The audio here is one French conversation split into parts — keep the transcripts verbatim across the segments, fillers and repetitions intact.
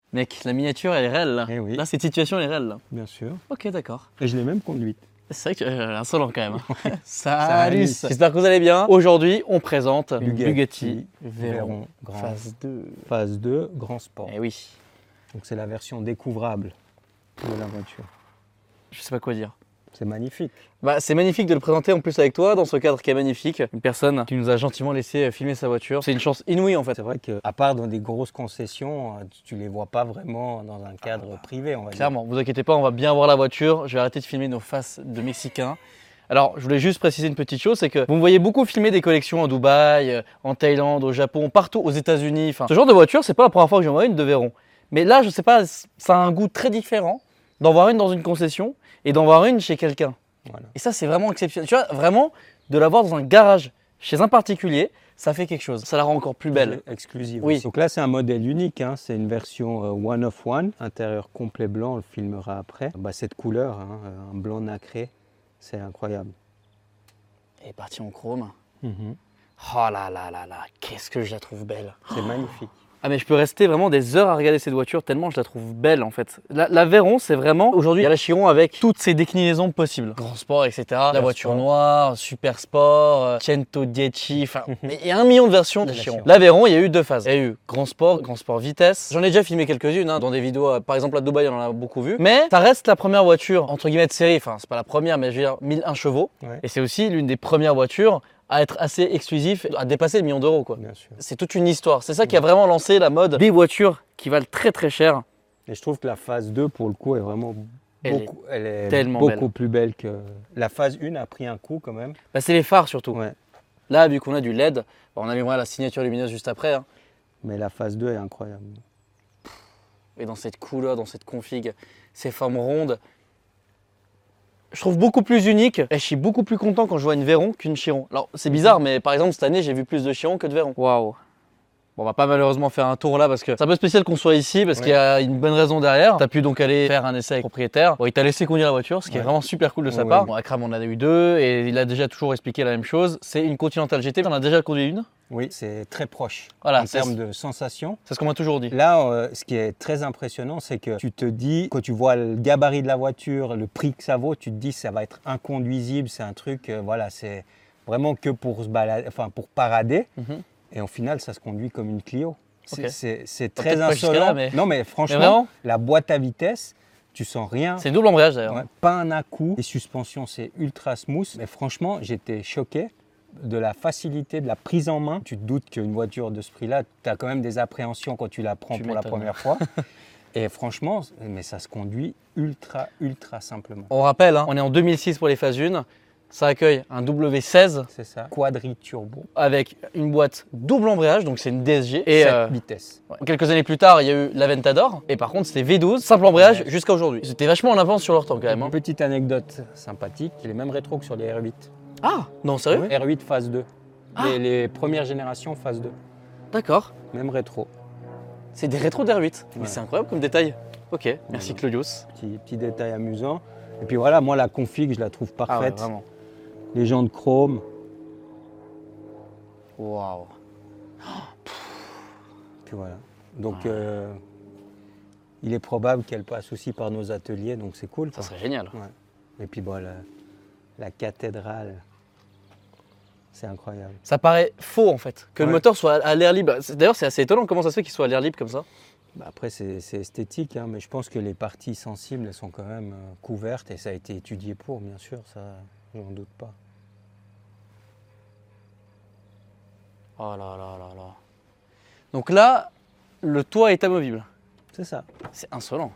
Mec, la miniature, elle est réelle là. Eh oui. Là, cette situation, elle est réelle là. Bien sûr. Ok, d'accord. Et je l'ai même conduite. C'est vrai que euh, insolent quand même. hein. Salut. Salut. J'espère que vous allez bien. Aujourd'hui, on présente une Bugatti Bugatti Veyron Veyron Grand. phase deux. Phase deux, Grand Sport. Eh oui. Donc c'est la version découvrable de la voiture. Je sais pas quoi dire. C'est magnifique. Bah, c'est magnifique de le présenter en plus avec toi dans ce cadre qui est magnifique. Une personne qui nous a gentiment laissé filmer sa voiture. C'est une chance inouïe en fait. C'est vrai qu'à part dans des grosses concessions, tu ne les vois pas vraiment dans un cadre ah bah, privé, on va clairement, dire. Vous inquiétez pas, on va bien voir la voiture. Je vais arrêter de filmer nos faces de Mexicains. Alors, je voulais juste préciser une petite chose, c'est que vous me voyez beaucoup filmer des collections en Dubaï, en Thaïlande, au Japon, partout aux États-Unis. Enfin, ce genre de voiture, c'est pas la première fois que j'en vois une de Veyron. Mais là, je sais pas, ça a un goût très différent d'en voir une dans une concession et d'en voir une chez quelqu'un. Voilà. Et ça, c'est vraiment exceptionnel. Tu vois, vraiment, de l'avoir dans un garage chez un particulier, ça fait quelque chose. Ça la rend encore plus belle. Exclusive. Oui. Donc là, c'est un modèle unique. Hein. C'est une version euh, one of one. Intérieur complet blanc, on le filmera après. Bah, cette couleur, hein, un blanc nacré, c'est incroyable. Elle est partie en chrome. Mm-hmm. Oh là là là là, qu'est-ce que je la trouve belle. C'est magnifique. Ah mais je peux rester vraiment des heures à regarder cette voiture tellement je la trouve belle en fait. La, la Veyron, c'est vraiment, aujourd'hui il y a la Chiron avec toutes ses déclinaisons possibles. Grand sport, et cetera. La voiture sport. Noire, super sport, euh, cento dieci, enfin, il y a un million de versions de la Chiron. La Veyron, il y a eu deux phases. Il y a eu grand sport, grand sport vitesse. J'en ai déjà filmé quelques-unes hein, dans des vidéos, euh, par exemple à Dubaï, on en a beaucoup vu. Mais ça reste la première voiture, entre guillemets de série, enfin c'est pas la première, mais je veux dire mille un chevaux. Ouais. Et c'est aussi l'une des premières voitures à être assez exclusif, à dépasser le million d'euros. C'est toute une histoire. C'est ça qui a vraiment lancé la mode des voitures qui valent très très cher. Et je trouve que la phase deux, pour le coup, est vraiment elle beaucoup, est elle est tellement beaucoup belle. plus belle que... La phase un a pris un coup quand même. Bah, c'est les phares surtout. Ouais. Là, vu qu'on a du L E D, on allumera la signature lumineuse juste après. Hein. Mais la phase deux est incroyable. Et dans cette couleur, dans cette config, ces formes rondes, je trouve beaucoup plus unique et je suis beaucoup plus content quand je vois une Veyron qu'une Chiron. Alors c'est bizarre, mais par exemple cette année j'ai vu plus de Chiron que de Veyron. Waouh. Bon, on va pas malheureusement faire un tour là parce que c'est un peu spécial qu'on soit ici parce ouais. qu'il y a une bonne raison derrière. Tu as pu donc aller faire un essai avec le propriétaire. Bon, il t'a laissé conduire la voiture, ce qui ouais. est vraiment super cool de sa ouais, part. Ouais. Bon, Akram on en a eu deux et il a déjà toujours expliqué la même chose. C'est une Continental G T, on a déjà conduit une. Oui, c'est très proche voilà, en termes de sensations. C'est ce qu'on m'a toujours dit. Là, euh, ce qui est très impressionnant, c'est que tu te dis, quand tu vois le gabarit de la voiture, le prix que ça vaut, tu te dis ça va être inconduisible, c'est un truc, euh, voilà, c'est vraiment que pour se balader, enfin pour parader. Mm-hmm. Et au final, ça se conduit comme une Clio. C'est okay. très insolent. Là, mais... Non, mais franchement, mais la boîte à vitesse, tu sens rien. C'est double embrayage d'ailleurs. Ouais, pas un à-coup. Les suspensions, c'est ultra smooth. Mais franchement, j'étais choqué de la facilité, de la prise en main. Tu te doutes qu'une voiture de ce prix-là, tu as quand même des appréhensions quand tu la prends tu pour la première fois. Et franchement, mais ça se conduit ultra, ultra simplement. On rappelle, hein, on est en deux mille six pour les phases un. Ça accueille un W seize. C'est ça. Quadri turbo. Avec une boîte double embrayage, donc c'est une D S G. Et sept euh, vitesses. Ouais. Quelques années plus tard, il y a eu l'Aventador. Et par contre, c'était V douze, simple embrayage ouais. jusqu'à aujourd'hui. C'était vachement en avance sur leur temps quand même. Hein. Une petite anecdote sympathique, il est même rétro que sur les R huit. Ah, non, sérieux? Oui. R huit phase deux. Ah. Les, les premières générations phase deux. D'accord. Même rétro. C'est des rétros d'R huit. Ouais. Mais c'est incroyable comme détail. Ok, merci ouais. Claudius. Petit, petit détail amusant. Et puis voilà, moi la config, je la trouve parfaite. Ah ouais, vraiment. Les jantes chrome. Waouh. Puis voilà. Donc ah. euh, il est probable qu'elle passe aussi par nos ateliers, donc c'est cool. Ça quoi. serait génial. Ouais. Et puis bon, la, la cathédrale, c'est incroyable. Ça paraît faux en fait, que ouais. le moteur soit à l'air libre. D'ailleurs, c'est assez étonnant comment ça se fait qu'il soit à l'air libre comme ça. Bah après, c'est esthétique, hein, mais je pense que les parties sensibles, elles sont quand même euh, couvertes et ça a été étudié pour, bien sûr, ça, j'en doute pas. Oh là là là là. Donc là, le toit est amovible. C'est ça. C'est insolent.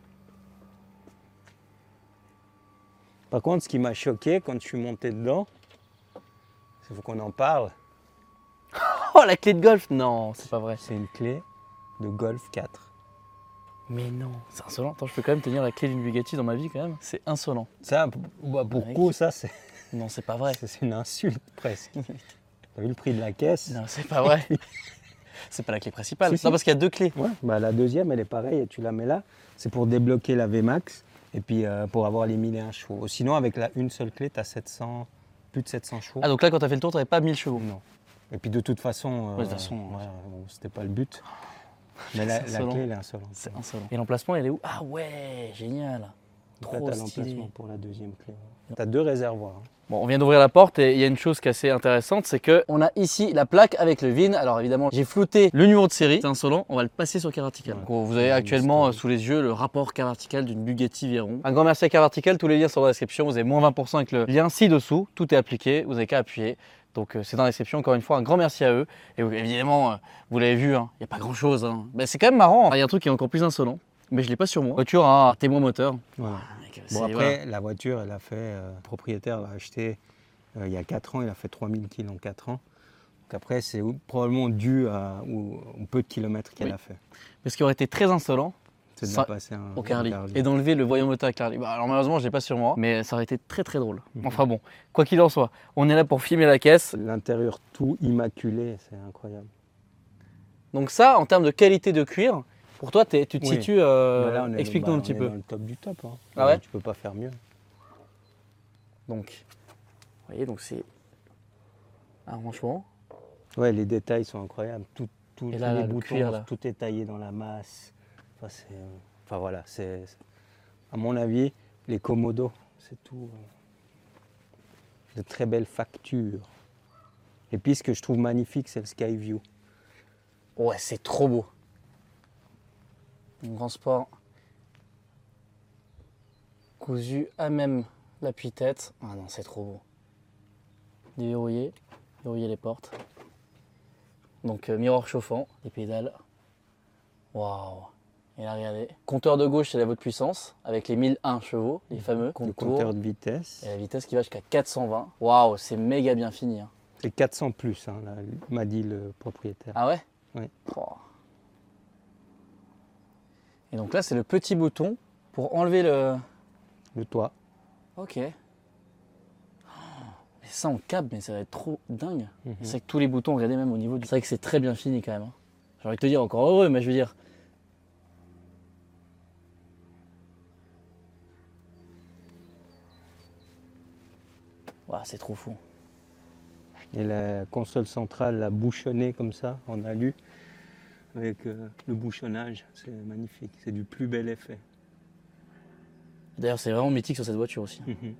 Par contre, ce qui m'a choqué quand je suis monté dedans, il faut qu'on en parle. Oh, la clé de golf? Non, c'est pas vrai. C'est une clé de Golf quatre. Mais non, c'est insolent. Attends, je peux quand même tenir la clé d'une Bugatti dans ma vie quand même. C'est insolent. Ça, bah, pour le coup, ça, c'est... Non, c'est pas vrai. C'est une insulte presque. T'as vu le prix de la caisse? Non, c'est pas vrai. C'est pas la clé principale. Si, si. Non, parce qu'il y a deux clés. Ouais, bah, la deuxième, elle est pareille et tu la mets là. C'est pour débloquer la V MAX et puis euh, pour avoir les mille et un chevaux. Sinon, avec la une seule clé, tu as sept cents, plus de sept cents chevaux. Ah, donc là, quand tu as fait le tour, tu n'avais pas mille chevaux? Non. Et puis de toute façon, euh, ouais, de toute façon ouais, bon, c'était pas le but. Mais la, C'est la insolent. clé, elle est insolente. C'est insolent. Et l'emplacement, il est où? Ah ouais, génial. Là, Trop t'as stylé. l'emplacement pour la deuxième clé. Tu as deux réservoirs. hein. Bon, on vient d'ouvrir la porte et il y a une chose qui est assez intéressante, c'est que on a ici la plaque avec le V I N. Alors évidemment, j'ai flouté le numéro de série. C'est insolent, on va le passer sur Car Vertical. Ouais. Donc, vous avez Ouais, actuellement euh, historique. sous les yeux le rapport Car Vertical d'une Bugatti Veyron. Un grand merci à Car Vertical, tous les liens sont dans la description. Vous avez moins vingt pour cent avec le lien ci-dessous. Tout est appliqué, vous n'avez qu'à appuyer. Donc euh, c'est dans la description, encore une fois, un grand merci à eux. Et euh, évidemment, euh, vous l'avez vu, il hein, n'y a pas grand chose. Hein. Ben, c'est quand même marrant, il y a un truc qui est encore plus insolent, mais je ne l'ai pas sur moi. La voiture a un témoin moteur. Voilà. Ah, mec, Bon, c'est- après, voilà. la voiture, elle a fait, euh, le propriétaire l'a acheté euh, il y a quatre ans, il a fait trois mille kilomètres en quatre ans. Donc après, c'est ou- probablement dû à, au, au peu de kilomètres qu'elle Oui. a fait. Mais ce qui aurait été très insolent, C'est de Ça- la passer un, au un Carly Carly. et d'enlever le voyant moteur à Carly. Bah, alors malheureusement, je l'ai pas sur moi, mais ça aurait été très très drôle. Enfin bon, quoi qu'il en soit, on est là pour filmer la caisse. L'intérieur tout immaculé, c'est incroyable. Donc ça, en termes de qualité de cuir, pour toi, t'es- tu te Oui. situes. euh, Mais là, on est- Explique-nous bah, un petit on est peu. dans le top du top. hein. Ah ouais Tu peux pas faire mieux. Donc, vous voyez, donc c'est un rangement. Ouais, les détails sont incroyables. Tout, tout, Et tous là, les là, le boutons, cuir, là. tout est taillé dans la masse. Enfin, c'est, euh, enfin voilà, c'est, c'est- à mon avis, les Komodo, c'est tout. euh, de très belles factures. Et puis ce que je trouve magnifique, c'est le Skyview. Ouais, c'est trop beau. Un grand sport. Cousu à même l'appui-tête. Ah non, c'est trop beau. Déverrouiller, verrouiller les portes. Donc euh, miroir chauffant, les pédales. Waouh. Et là, regardez. Compteur de gauche, c'est la votre puissance, avec les mille un chevaux, les fameux. Le Contour. compteur de vitesse. Et la vitesse qui va jusqu'à quatre cent vingt. Waouh, c'est méga bien fini. hein. C'est quatre cents plus, hein, là, m'a dit le propriétaire. Ah ouais? Oui. Oh. Et donc là, c'est le petit bouton pour enlever le... Le toit. Ok. Oh, mais ça, on câble, mais ça va être trop dingue. Mhm. C'est vrai que tous les boutons, regardez même au niveau du... C'est vrai que c'est très bien fini quand même. hein. J'ai envie de te dire encore heureux, mais je veux dire... Ouah, c'est trop fou. Et la console centrale, la bouchonnée comme ça, en alu, avec euh, le bouchonnage, c'est magnifique. C'est du plus bel effet. D'ailleurs, c'est vraiment mythique sur cette voiture aussi. Mhm.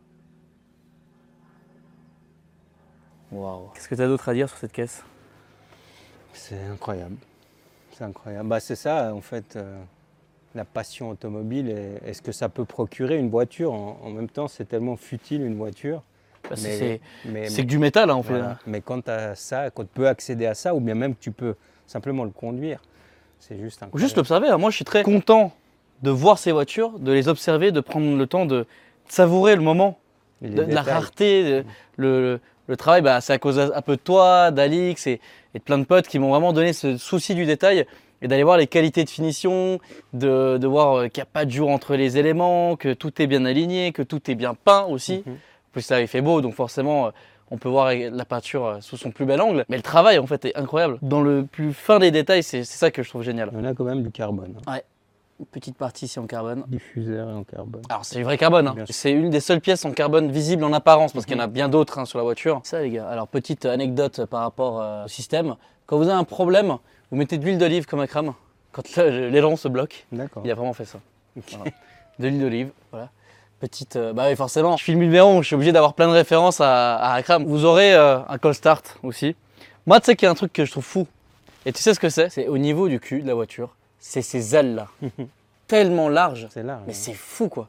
Waouh. Qu'est-ce que tu as d'autre à dire sur cette caisse? C'est incroyable. C'est incroyable. Bah, c'est ça, en fait, euh, la passion automobile et, et ce que ça peut procurer une voiture. En, en même temps, c'est tellement futile une voiture. Bah, c'est- Mais- c'est mais, c'est que du métal, hein, on fait. voilà. Mais quand tu as ça, quand tu peux accéder à ça, ou bien même que tu peux simplement le conduire, c'est juste Ou incroyable. juste l'observer. hein. Moi, je suis très content de voir ces voitures, de les observer, de prendre le temps de savourer le moment, Et les de, de la détails. rareté. de- le, le- le travail, bah, c'est à cause un peu de toi, d'Alix et, et de plein de potes qui m'ont vraiment donné ce souci du détail et d'aller voir les qualités de finition, de, de voir euh, qu'il n'y a pas de jour entre les éléments, que tout est bien aligné, que tout est bien peint aussi. Mhm. En plus, là, il fait beau, donc forcément, euh, on peut voir la peinture euh, sous son plus bel angle. Mais le travail, en fait, est incroyable. Dans le plus fin des détails, c'est c'est ça que je trouve génial. Il y en a quand même du carbone. hein. Une petite partie ici en carbone. Diffuseur et en carbone. Alors, c'est du vrai carbone. hein. Bien sûr. C'est une des seules pièces en carbone visibles en apparence, parce qu'il y en a bien d'autres hein, sur la voiture. Ça, les gars. Alors, petite anecdote par rapport euh, au système. Quand vous avez un problème, vous mettez de l'huile d'olive comme Akram. Quand le- l'aileron se bloque, D'accord. il a vraiment fait ça. Voilà. De l'huile d'olive, voilà. Petite. euh, bah oui, forcément, je filme le Veyron, je suis obligé d'avoir plein de références à, à Akram. Vous aurez euh, un call start aussi. Moi, tu sais qu'il y a un truc que je trouve fou. Et tu sais ce que c'est? C'est au niveau du cul de la voiture, c'est ces ailes-là. Tellement larges. C'est là. Mais hein. c'est fou, quoi.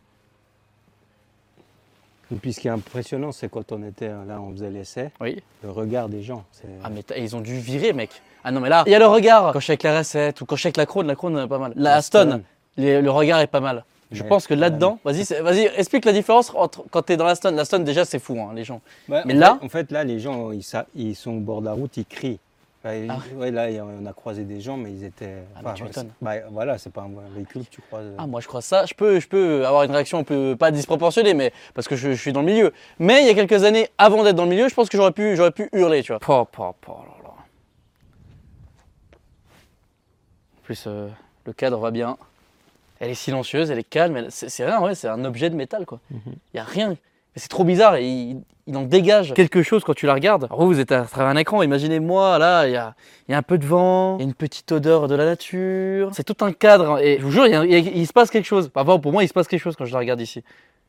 Et puis ce qui est impressionnant, c'est quand on était là, on faisait l'essai, Oui. le regard des gens. c'est- Ah, mais t'as- ils ont dû virer, mec. Ah non, mais là, il y a le regard. Quand je suis avec la recette ou quand je suis avec la Krone, la Krone, pas mal. La Aston, les- le regard est pas mal. Je Mais- pense que là-dedans, vas-y, c'est- vas-y, explique la différence entre quand tu es dans l'Aston. L'Aston, déjà, c'est fou, hein, les gens. Ouais, Mais en là- fait, en fait, là, les gens, ils, sa- ils sont au bord de la route, ils crient. Ouais, Ah ouais, là, y a- on a croisé des gens, mais ils étaient. Ah, mais tu ouais, m'étonnes. c'est- bah, voilà, c'est pas un véhicule que tu croises. Ah, moi, je crois ça. Je peux, je peux avoir une réaction un peu, pas disproportionnée, mais parce que je, je suis dans le milieu. Mais il y a quelques années, avant d'être dans le milieu, je pense que j'aurais pu, j'aurais pu hurler, tu vois. Po, po, po, là, là. En plus, euh, le cadre va bien. Elle est silencieuse, elle est calme. elle- C'est c'est rien, ouais, c'est un objet de métal, quoi. Il Mhm. y a rien. c'est trop bizarre, et il, il en dégage quelque chose quand tu la regardes. Alors vous, vous êtes à travers un écran, imaginez-moi, là, il y a, il y a un peu de vent, il y a une petite odeur de la nature. C'est tout un cadre, et je vous jure, il, y a, il, y a, il se passe quelque chose. Enfin, pour moi, il se passe quelque chose quand je la regarde ici.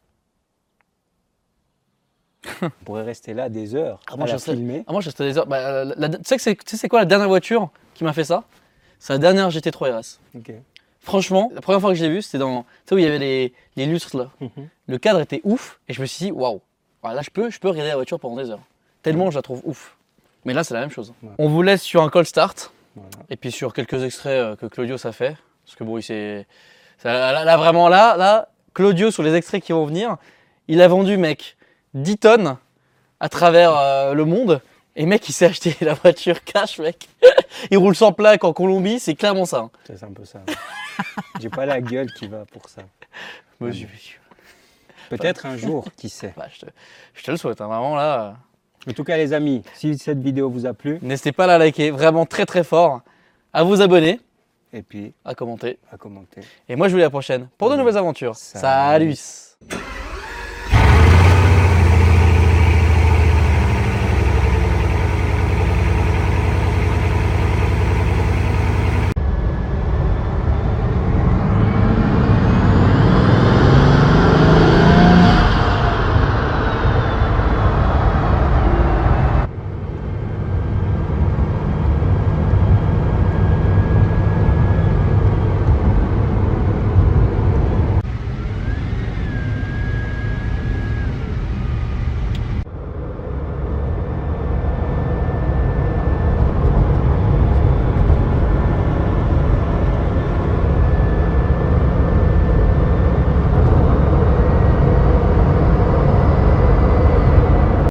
On pourrait rester là des heures Ah, moi, à je la serais- filmer. ah, moi, je restais des heures. Bah, la- la- tu sais que c'est- tu sais c'est quoi la dernière voiture qui m'a fait ça? C'est la dernière G T trois R S. Ok. Franchement, la première fois que je l'ai vue, c'était dans, tu sais où il y avait les, les lustres là. Mhm. Le cadre était ouf et je me suis dit waouh. Voilà, là je peux, je peux regarder la voiture pendant des heures. Tellement je la trouve ouf. Mais là c'est la même chose. Ouais. On vous laisse sur un cold start Voilà. et puis sur quelques extraits euh, que Claudio ça fait, parce que bon il s'est, ça- là, là, vraiment là, là Claudio sur les extraits qui vont venir, il a vendu mec dix tonnes à travers euh, le monde. Et mec, il s'est acheté la voiture cash, mec. Il roule sans plaque en Colombie, c'est clairement ça. hein. C'est un peu ça. J'ai pas la gueule qui va pour ça. Monsieur. Peut-être un jour, qui sait. Bah, je, te, je te le souhaite, hein, vraiment là. En tout cas, les amis, si cette vidéo vous a plu, N'hésitez pas à la liker, vraiment très très fort. À vous abonner, et puis à commenter. à commenter. Et moi, je vous dis à la prochaine pour de nouvelles aventures. Salut. Salut.